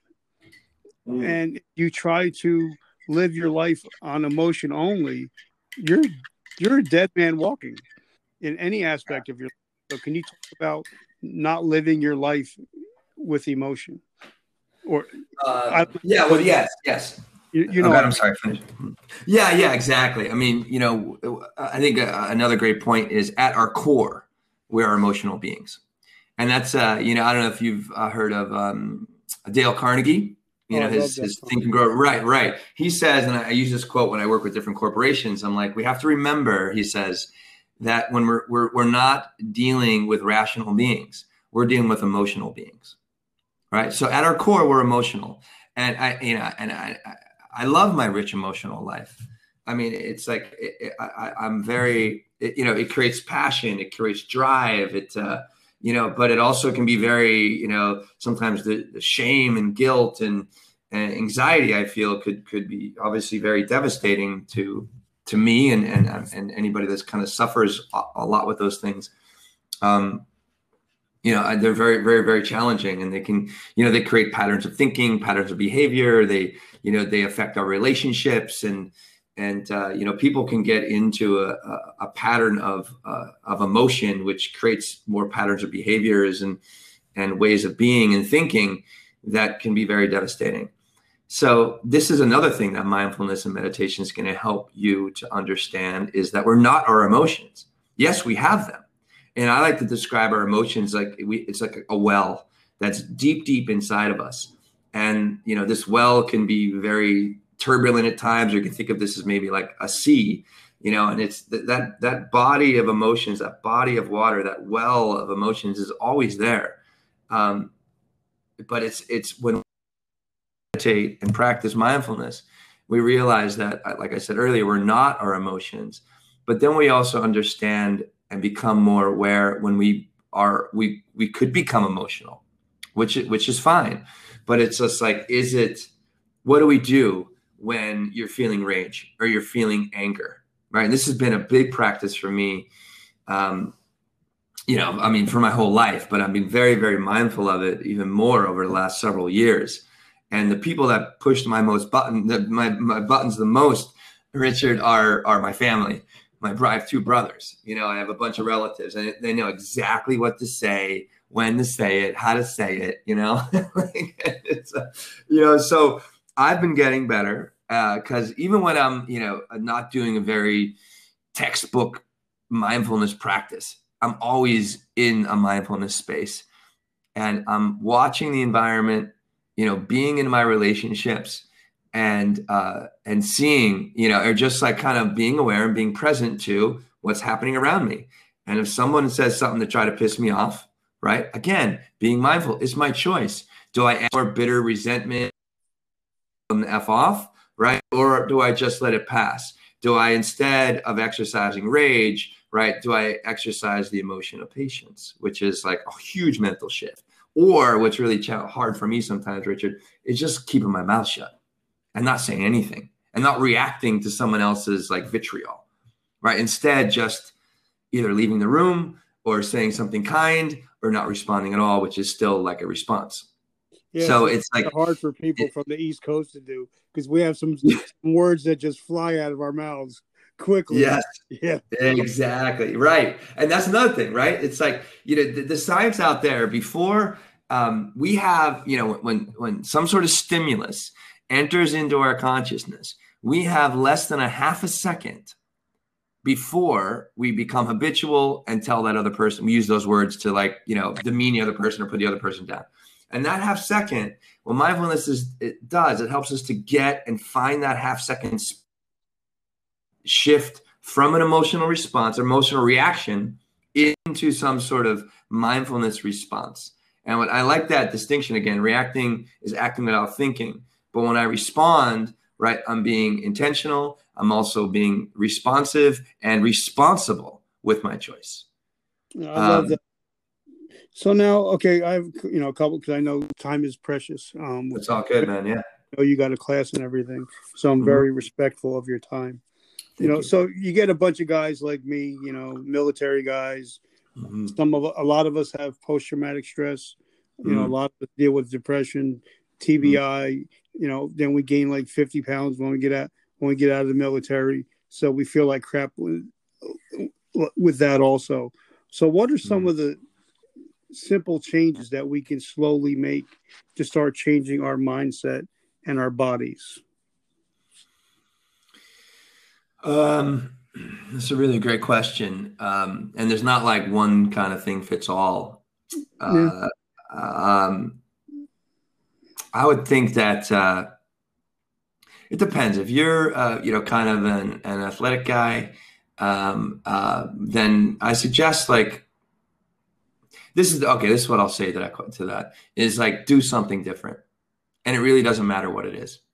Mm. And if you try to live your life on emotion only, you're, you're a dead man walking in any aspect of your life. So can you talk about not living your life with emotion? Or Uh, I, yeah, well, yes, yes. You, you oh, know, God, what I I'm mean. sorry. Finish. Yeah, yeah, exactly. I mean, you know, I think uh, another great point is at our core, we are emotional beings. And that's, uh, you know, I don't know if you've uh, heard of um, Dale Carnegie, you Oh, know, I his, love his that. Think and Grow. Right, right. He says, and I use this quote when I work with different corporations, I'm like, we have to remember, he says, that when we're, we're, we're not dealing with rational beings, we're dealing with emotional beings. Right. So at our core, we're emotional. And I, you know, and I, I love my rich emotional life. I mean, it's like it, it, I, I'm very, it, you know, it creates passion, it creates drive, it, uh, you know, but it also can be very, you know, sometimes the, the shame and guilt and, and anxiety I feel could could be obviously very devastating to to me and and and anybody that's kind of suffers a, a lot with those things. Um, you know, they're very, very, very challenging, and they can, you know, they create patterns of thinking, patterns of behavior. They, you know, they affect our relationships, and, and, uh, you know, people can get into a, a, a pattern of, uh, of emotion, which creates more patterns of behaviors and, and ways of being and thinking that can be very devastating. So this is another thing that mindfulness and meditation is going to help you to understand, is that we're not our emotions. Yes, we have them. And I like to describe our emotions like we, it's like a well that's deep, deep inside of us. And, you know, this well can be very turbulent at times, or you can think of this as maybe like a sea, you know, and it's th- that, that body of emotions, that body of water, that well of emotions is always there. Um, but it's, it's when we meditate and practice mindfulness, we realize that, like I said earlier, we're not our emotions, but then we also understand and become more aware when we are, we, we could become emotional, which, which is fine. But it's just like, is it, what do we do when you're feeling rage or you're feeling anger, right? And this has been a big practice for me, um, you know, I mean, for my whole life, but I've been very, very mindful of it even more over the last several years. And the people that pushed my most button, the, my, my buttons the most, Richard, are, are my family. My, I have two brothers, you know, I have a bunch of relatives, and they know exactly what to say, when to say it, how to say it, you know, it's, uh, you know, so I've been getting better because uh, even when I'm, you know, not doing a very textbook mindfulness practice, I'm always in a mindfulness space, and I'm watching the environment, you know, being in my relationships, and uh, and seeing, you know, or just like kind of being aware and being present to what's happening around me. And if someone says something to try to piss me off, right? Again, being mindful is my choice. Do I add more bitter resentment on the F off, right? Or do I just let it pass? Do I, instead of exercising rage, right, do I exercise the emotion of patience, which is like a huge mental shift? Or what's really hard for me sometimes, Richard, is just keeping my mouth shut and not saying anything and not reacting to someone else's like vitriol, right? Instead, just either leaving the room or saying something kind or not responding at all, which is still like a response. Yeah, so it's, it's like hard for people it, from the East Coast to do, because we have some, some words that just fly out of our mouths quickly. Yes, yeah, exactly. Right. And that's another thing, right? It's like, you know, the, the science out there before um, we have, you know, when, when some sort of stimulus enters into our consciousness, we have less than a half a second before we become habitual and tell that other person, we use those words to, like, you know, demean the other person or put the other person down. And that half second, what mindfulness is, it does, it helps us to get and find that half second shift from an emotional response, emotional reaction, into some sort of mindfulness response. And what I like that distinction, again, reacting is acting without thinking. But when I respond, right, I'm being intentional. I'm also being responsive and responsible with my choice. I love um, that. So now, okay, I have, you know, a couple, because I know time is precious. Um, it's all good, man. Yeah. I know you got a class and everything, so I'm mm-hmm. very respectful of your time. Thank you know, you. So you get a bunch of guys like me, you know, military guys. Mm-hmm. Some of a lot of us have post-traumatic stress. You mm-hmm. know, a lot of us deal with depression, T B I. Mm-hmm. You know, then we gain like fifty pounds when we get out when we get out of the military. So we feel like crap with, with that also. So what are some mm-hmm. of the simple changes that we can slowly make to start changing our mindset and our bodies? Um, that's a really great question. Um, and there's not like one kind of thing fits all. Uh, yeah. um, I would think that uh, it depends. If you're, uh, you know, kind of an, an athletic guy, um, uh, then I suggest like, this is, okay, this is what I'll say to that, to that is like, do something different. And it really doesn't matter what it is.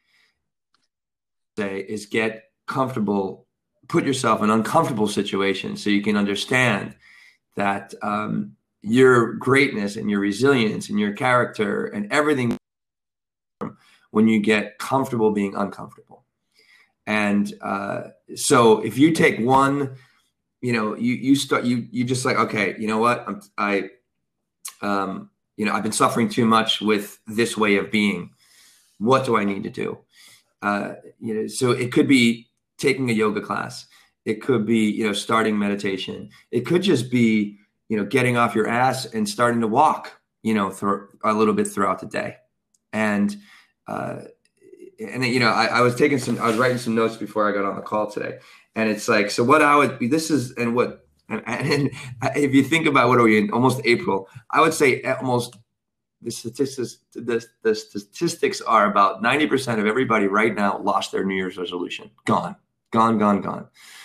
Say is get comfortable, put yourself in uncomfortable situations so you can understand that um, your greatness and your resilience and your character and everything when you get comfortable being uncomfortable. And uh, so if you take one, you know, you, you start, you, you just like, okay, you know what? I'm, I, um, you know, I've been suffering too much with this way of being. What do I need to do? Uh, you know, so it could be taking a yoga class. It could be, you know, starting meditation. It could just be, you know, getting off your ass and starting to walk, you know, through a little bit throughout the day. And, uh, and, you know, I, I was taking some, I was writing some notes before I got on the call today. And it's like, so what I would be, this is, and what, and, and if you think about what are we in, almost April, I would say almost the statistics, the, the statistics are about ninety percent of everybody right now lost their New Year's resolution. Gone, gone, gone, gone.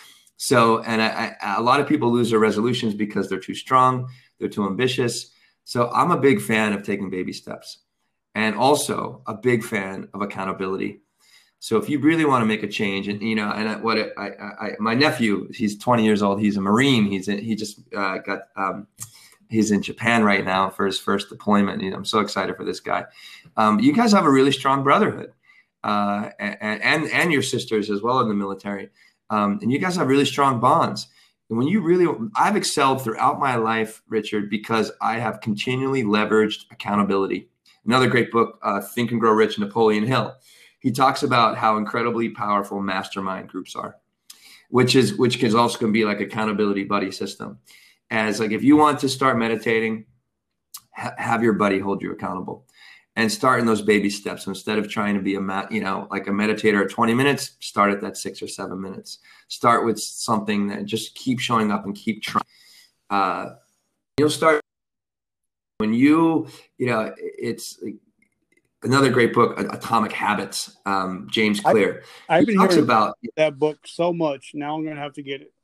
So, and I, I, a lot of people lose their resolutions because they're too strong, they're too ambitious. So I'm a big fan of taking baby steps, and also a big fan of accountability. So if you really want to make a change, and you know, and what I, I, I my nephew, he's twenty years old, he's a Marine. He's in, he just uh, got um, he's in Japan right now for his first deployment. You know, I'm so excited for this guy. Um, you guys have a really strong brotherhood, uh, and, and and your sisters as well in the military. Um, and you guys have really strong bonds. And when you really, I've excelled throughout my life, Richard, because I have continually leveraged accountability. Another great book, uh, Think and Grow Rich, Napoleon Hill. He talks about how incredibly powerful mastermind groups are, which is, which is also going to be like accountability buddy system. As like, if you want to start meditating, ha- have your buddy hold you accountable. And start in those baby steps. So instead of trying to be a, you know, like a meditator at twenty minutes, start at that six or seven minutes. Start with something that just keep showing up and keep trying. Uh, you'll start when you, you know, it's like another great book, Atomic Habits, um, James Clear. I, I've been talks hearing about that book so much. Now I'm going to have to get it.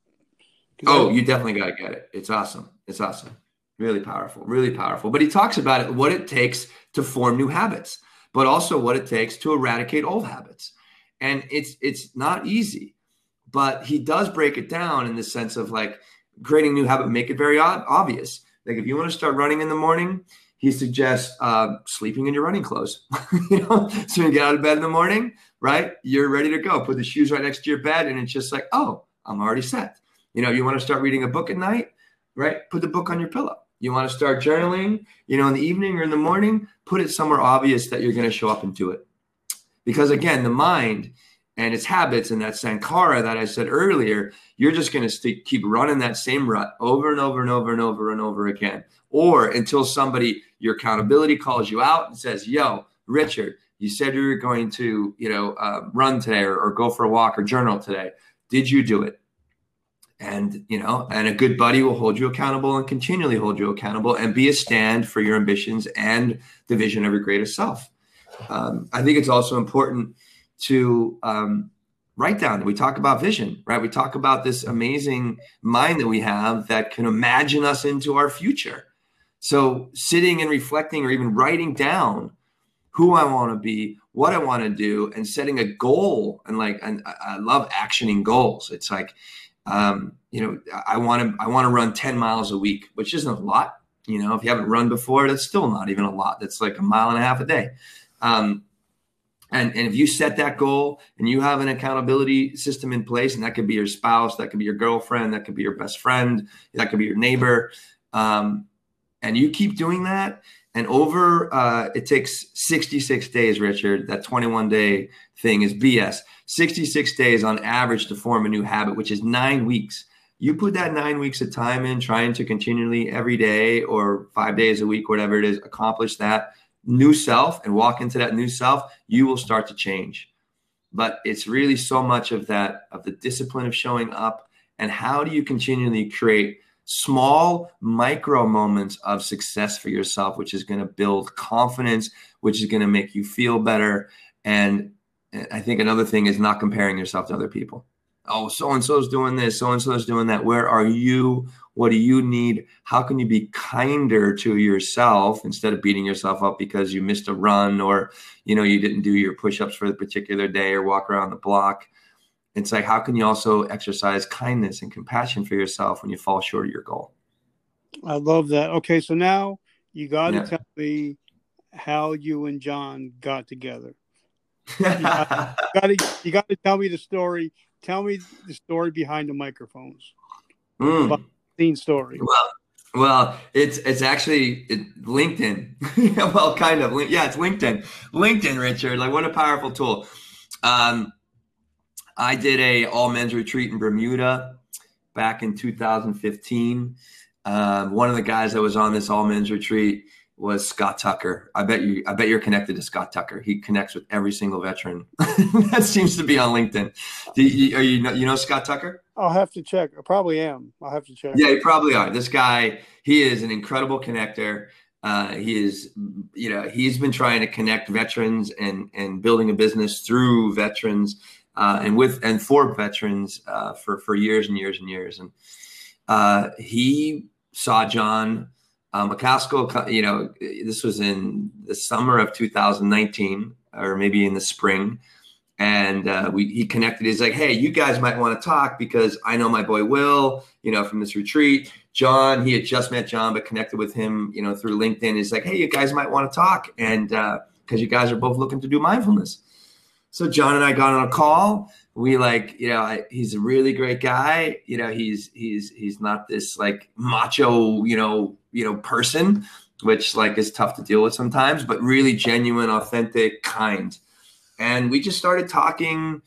Oh, I, you definitely got to get it. It's awesome. It's awesome. Really powerful, really powerful. But he talks about it, what it takes to form new habits, but also what it takes to eradicate old habits. And it's it's not easy, but he does break it down in the sense of like creating a new habit, make it very obvious. Like if you want to start running in the morning, he suggests uh, sleeping in your running clothes. You know, so you get out of bed in the morning, right? You're ready to go. Put the shoes right next to your bed, and it's just like, oh, I'm already set. You know, you want to start reading a book at night, right? Put the book on your pillow. You want to start journaling, you know, in the evening or in the morning, put it somewhere obvious that you're going to show up and do it. Because again, the mind and its habits and that sankara that I said earlier, you're just going to st- keep running that same rut over and over and over and over and over again. Or until somebody, your accountability calls you out and says, yo, Richard, you said you were going to, you know, uh, run today or, or go for a walk or journal today. Did you do it? And, you know, and a good buddy will hold you accountable and continually hold you accountable and be a stand for your ambitions and the vision of your greatest self. Um, I think it's also important to um, write down. We talk about vision, right? We talk about this amazing mind that we have that can imagine us into our future. So sitting and reflecting or even writing down who I want to be, what I want to do, and setting a goal. And like, and I love actioning goals. It's like, Um, you know, I want to, I want to run ten miles a week, which isn't a lot. You know, if you haven't run before, that's still not even a lot. That's like a mile and a half a day. Um, and, and if you set that goal and you have an accountability system in place, and that could be your spouse, that could be your girlfriend, that could be your best friend, that could be your neighbor. Um, and you keep doing that. And over, uh, it takes sixty-six days, Richard. That twenty-one day thing is B S. sixty-six days on average to form a new habit, which is nine weeks. You put that nine weeks of time in trying to continually every day or five days a week, whatever it is, accomplish that new self and walk into that new self, you will start to change. But it's really so much of that, of the discipline of showing up. And how do you continually create small micro moments of success for yourself, which is going to build confidence, which is going to make you feel better. And I think another thing is not comparing yourself to other people. Oh, so-and-so is doing this, so-and-so is doing that. Where are you? What do you need? How can you be kinder to yourself instead of beating yourself up because you missed a run or, you know, you didn't do your push-ups for the particular day or walk around the block? It's like, how can you also exercise kindness and compassion for yourself when you fall short of your goal? I love that. Okay, so now you got to Yeah. tell me how you and John got together. You got, you got to you got to tell me the story. Tell me the story behind the microphones. Mm. Scene story. Well, Well, it's it's actually it, LinkedIn. Well, kind of. Yeah, it's LinkedIn. LinkedIn, Richard. Like, what a powerful tool. Um, I did a all men's retreat in Bermuda back in two thousand fifteen. Um, one of the guys that was on this all men's retreat was Scott Tucker. I bet you, I bet you're connected to Scott Tucker. He connects with every single veteran that seems to be on LinkedIn. Do you, are you know, you know Scott Tucker? I'll have to check. I probably am. I'll have to check. Yeah, you probably are. This guy, he is an incredible connector. Uh, he is, you know, he's been trying to connect veterans and and building a business through veterans uh, and with and for veterans uh, for for years and years and years. And uh, he saw John uh, McCaskill. You know, this was in the summer of two thousand nineteen, or maybe in the spring. And uh, we he connected. He's like, hey, you guys might want to talk because I know my boy Will, you know, from this retreat. John, he had just met John, but connected with him, you know, through LinkedIn. He's like, hey, you guys might want to talk. And because uh, you guys are both looking to do mindfulness. So John and I got on a call. We like, you know, I, he's a really great guy. You know, he's he's he's not this like macho, you know, you know, person, which like is tough to deal with sometimes, but really genuine, authentic, kind. And we just started talking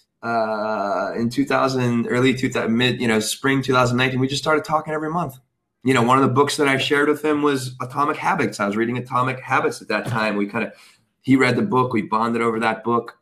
uh, in two thousand, early two thousand, mid, you know, spring two thousand nineteen. We just started talking every month. You know, one of the books that I shared with him was Atomic Habits. I was reading Atomic Habits at that time. We kind of, he read the book. We bonded over that book.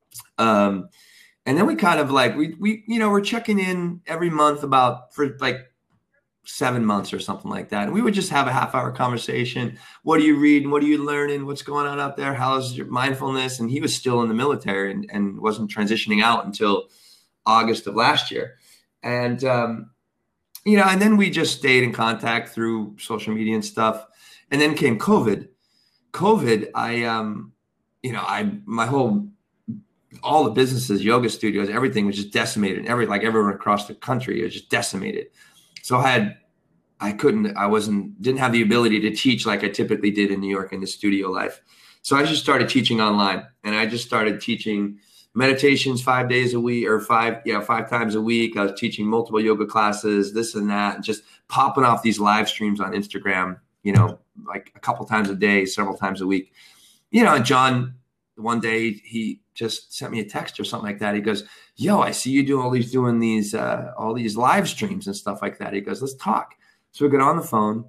Um, and then we kind of like, we, we, you know, we're checking in every month about for like seven months or something like that. And we would just have a half hour conversation. What are you reading? What are you learning? What's going on out there? How's your mindfulness? And he was still in the military and, and wasn't transitioning out until August of last year. And, um, you know, and then we just stayed in contact through social media and stuff. And then came COVID. COVID, I, um, you know, I, my whole, all the businesses, yoga studios, everything was just decimated. Every, like everyone across the country, it was just decimated. So I had, I couldn't, I wasn't, didn't have the ability to teach like I typically did in New York in the studio life. So I just started teaching online, and I just started teaching meditations five days a week or five, yeah, five times a week. I was teaching multiple yoga classes, this and that, and just popping off these live streams on Instagram, you know, like a couple times a day, several times a week. You know, and John, one day he just sent me a text or something like that. He goes, yo, I see you doing all these, doing these, uh, all these live streams and stuff like that. He goes, let's talk. So we got on the phone,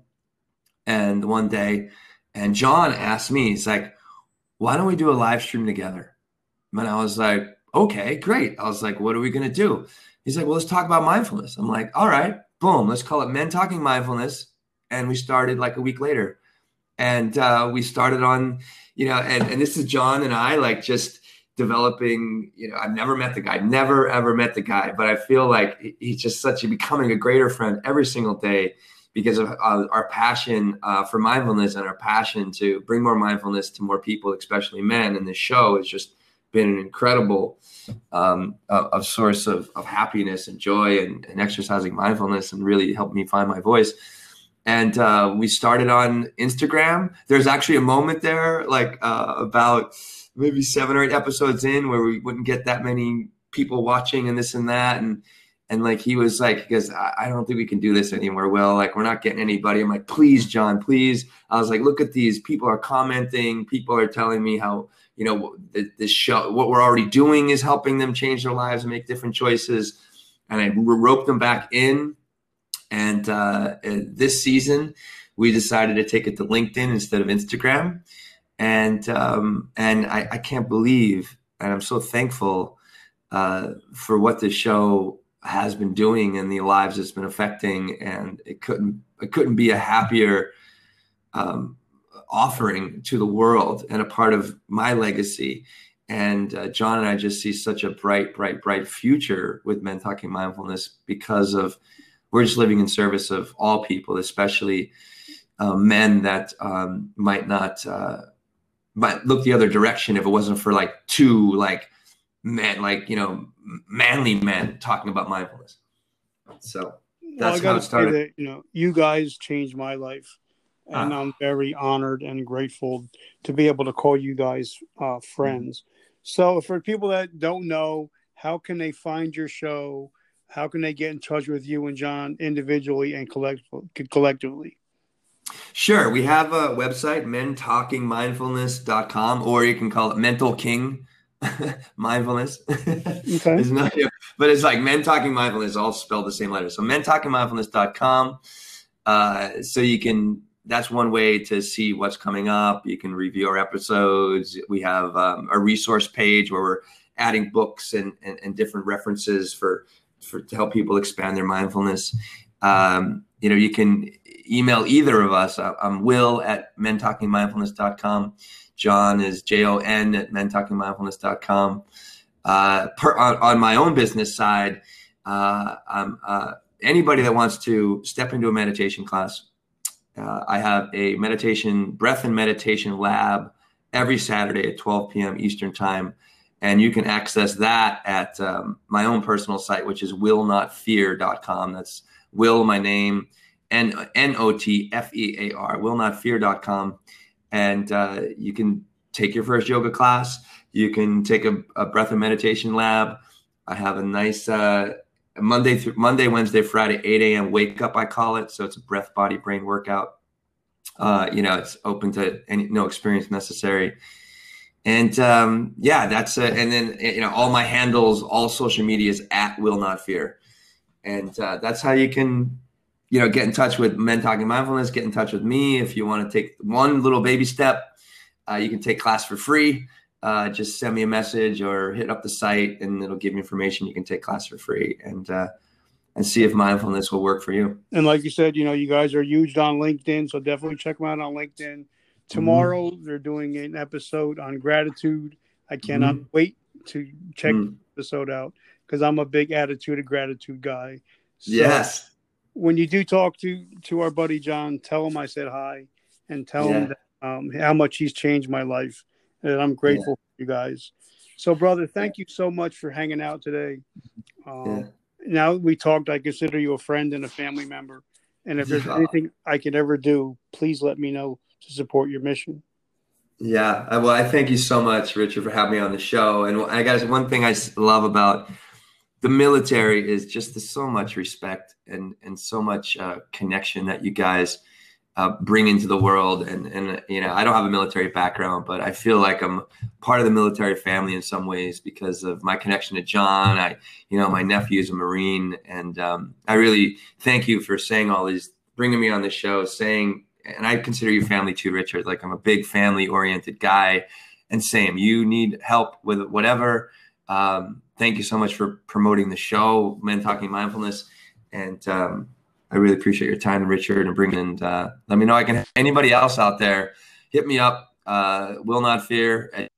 and one day, and John asked me, he's like, why don't we do a live stream together? And I was like, okay, great. I was like, what are we going to do? He's like, well, let's talk about mindfulness. I'm like, all right, boom, let's call it Men Talking Mindfulness. And we started like a week later. And uh, we started on, you know, and, and this is John and I like just developing, you know, I've never met the guy, never, ever met the guy, but I feel like he's just such a becoming a greater friend every single day because of uh, our passion uh, for mindfulness and our passion to bring more mindfulness to more people, especially men. And this show has just been an incredible um, a, a source of, of happiness and joy and, and exercising mindfulness, and really helped me find my voice. And uh, we started on Instagram. There's actually a moment there, like uh, about maybe seven or eight episodes in, where we wouldn't get that many people watching and this and that. And and like he was like, he goes, I, I don't think we can do this anymore, Will. Like, we're not getting anybody. I'm like, please, John, please. I was like, look at these. People are commenting. People are telling me how, you know, this show, what we're already doing is helping them change their lives and make different choices. And I roped them back in. And uh, this season, we decided to take it to LinkedIn instead of Instagram. And um, and I, I can't believe, and I'm so thankful uh, for what this show has been doing and the lives it's been affecting. And it couldn't it couldn't be a happier um, offering to the world and a part of my legacy. And uh, John and I just see such a bright, bright, bright future with Men Talking Mindfulness because of we're just living in service of all people, especially uh, men that um, might not uh, might look the other direction if it wasn't for like two like men, like, you know, manly men talking about mindfulness. So that's well, I how it started. Say that, you know, you guys changed my life, and uh, I'm very honored and grateful to be able to call you guys uh, friends. Mm-hmm. So for people that don't know, how can they find your show? how can they get in touch with you and John individually and collect- collectively? Sure. We have a website, men talking mindfulness dot com, or you can call it Mental King Mindfulness. Okay. It's not, but it's like Men Talking Mindfulness, all spelled the same letter. So men talking mindfulness dot com. Uh, so you can, that's one way to see what's coming up. You can review our episodes. We have um, a resource page where we're adding books and, and, and different references for, for to help people expand their mindfulness. Um, you know, you can email either of us. I'm Will at men talking mindfulness dot com. John is J O N at men talking mindfulness dot com. Uh, per, on, on my own business side, uh, I'm, uh, anybody that wants to step into a meditation class, uh, I have a meditation, breath and meditation lab every Saturday at twelve p.m. Eastern time. And you can access that at um, my own personal site, which is will not fear dot com. That's Will, my name, N O T F E A R, will not fear dot com. And uh, you can take your first yoga class. You can take a, a breath and meditation lab. I have a nice uh, Monday through Monday, Wednesday, Friday, eight a.m. wake up, I call it. So it's a breath, body, brain workout. Uh, you know, it's open to any, no experience necessary. And um, yeah, that's uh, and then, you know, all my handles, all social media is at Will Not Fear. And uh, that's how you can, you know, get in touch with Men Talking Mindfulness, get in touch with me. If you want to take one little baby step, uh, you can take class for free. Uh, just send me a message or hit up the site and it'll give you information. You can take class for free and, uh, and see if mindfulness will work for you. And like you said, you know, you guys are huge on LinkedIn, so definitely check them out on LinkedIn. Tomorrow, mm-hmm. they're doing an episode on gratitude. I cannot mm-hmm. wait to check mm-hmm. the episode out because I'm a big attitude of gratitude guy. So yes. When you do talk to, to our buddy John, tell him I said hi and tell yeah. him that, um, how much he's changed my life. And I'm grateful yeah. for you guys. So, brother, thank you so much for hanging out today. Um, yeah. Now we talked, I consider you a friend and a family member. And if there's yeah. anything I can ever do, please let me know to support your mission. Yeah. Well, I thank you so much, Richard, for having me on the show. And I guess one thing I love about the military is just the, so much respect and, and so much uh, connection that you guys uh, bring into the world. And, and, you know, I don't have a military background, but I feel like I'm part of the military family in some ways because of my connection to John. I, you know, my nephew is a Marine, and um, I really thank you for saying all these, bringing me on the show, saying, and I consider you family too, Richard. Like, I'm a big family oriented guy, and same, you need help with whatever. Um, thank you so much for promoting the show, Men Talking Mindfulness. And um, I really appreciate your time, Richard, and bringing in, uh, let me know I can, anybody else out there, hit me up, uh, Will Not Fear, at,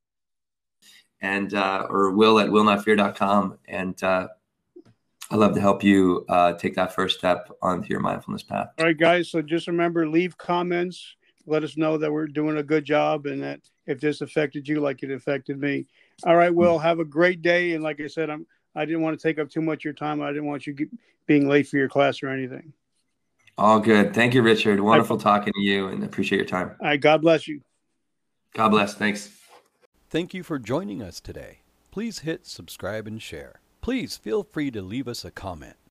and, uh, or Will at will not fear dot com. And uh, I'd love to help you uh, take that first step onto your mindfulness path. All right, guys. So just remember, leave comments. Let us know that we're doing a good job and that if this affected you like it affected me. All right, Will, have a great day. And like I said, I'm, I didn't want to take up too much of your time. I didn't want you get, being late for your class or anything. All good. Thank you, Richard. Wonderful I, talking to you, and appreciate your time. All right, God bless you. God bless. Thanks. Thank you for joining us today. Please hit subscribe and share. Please feel free to leave us a comment.